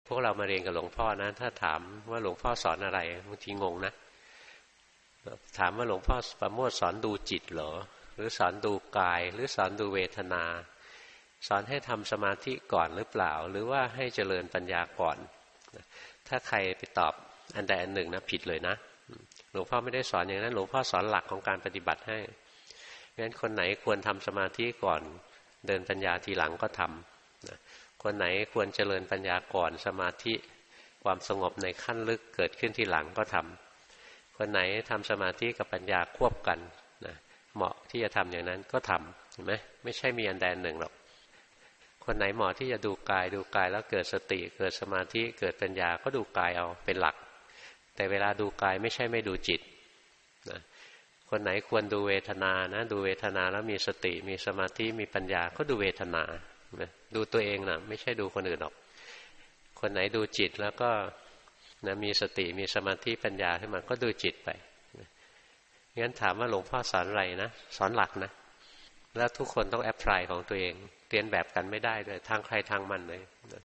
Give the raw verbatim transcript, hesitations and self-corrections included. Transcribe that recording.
พวกเรามาเรียนกับหลวงพ่อนะถ้าถามว่าหลวงพ่อสอนอะไรบางทีงงนะถามว่าหลวงพ่อประโมทสอนดูจิตเหรอหรือสอนดูกายหรือสอนดูเวทนาสอนให้ทำสมาธิก่อนหรือเปล่าหรือว่าให้เจริญปัญญาก่อนถ้าใครไปตอบอันใดอันหนึ่งนะผิดเลยนะหลวงพ่อไม่ได้สอนอย่างนั้นหลวงพ่อสอนหลักของการปฏิบัติให้งั้นคนไหนควรทำสมาธิก่อนเดินปัญญาทีหลังก็ทำคนไหนควรเจริญปัญญาก่อนสมาธิความสงบในขั้นลึกเกิดขึ้นทีหลังก็ทำคนไหนทำสมาธิกับปัญญาควบกันนะเหมาะที่จะทำอย่างนั้นก็ทำเห็นไหมไม่ใช่มีอันใดอันหนึ่งหรอกคนไหนเหมาะที่จะดูกายดูกายแล้วเกิดสติเกิดสมาธิเกิดปัญญาก็ดูกายเอาเป็นหลักแต่เวลาดูกายไม่ใช่ไม่ดูจิตนะคนไหนควรดูเวทนานะดูเวทนาแล้วมีสติมีสมาธิมีปัญญาก็ดูเวทนานะดูตัวเองนะไม่ใช่ดูคนอื่นหรอกคนไหนดูจิตแล้วก็นะมีสติมีสมาธิปัญญาขึ้นมาก็ดูจิตไปงั้นถามว่าหลวงพ่อสอนอะไรนะสอนหลักนะแล้วทุกคนต้องแอพพลายของตัวเองเรียนแบบกันไม่ได้ด้วยทางใครทางมันเลยนะ